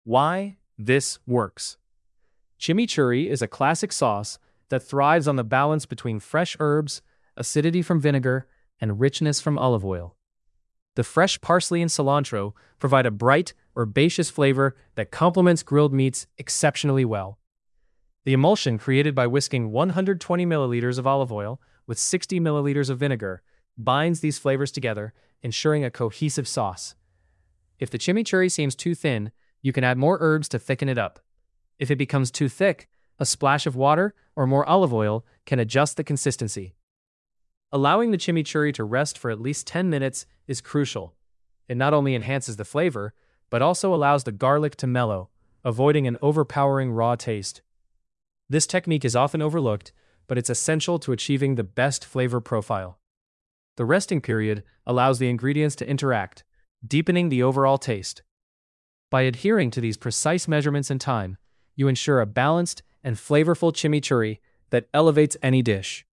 Why this works. Chimichurri is a classic sauce that thrives on the balance between fresh herbs, acidity from vinegar, and richness from olive oil. The fresh parsley and cilantro provide a bright, herbaceous flavor that complements grilled meats exceptionally well. The emulsion created by whisking 120 milliliters of olive oil with 60 milliliters of vinegar binds these flavors together, ensuring a cohesive sauce. If the chimichurri seems too thin, you can add more herbs to thicken it up. If it becomes too thick, a splash of water or more olive oil can adjust the consistency. Allowing the chimichurri to rest for at least 10 minutes is crucial. It not only enhances the flavor, but also allows the garlic to mellow, avoiding an overpowering raw taste. This technique is often overlooked, but it's essential to achieving the best flavor profile. The resting period allows the ingredients to interact, deepening the overall taste. By adhering to these precise measurements and time, you ensure a balanced and flavorful chimichurri that elevates any dish.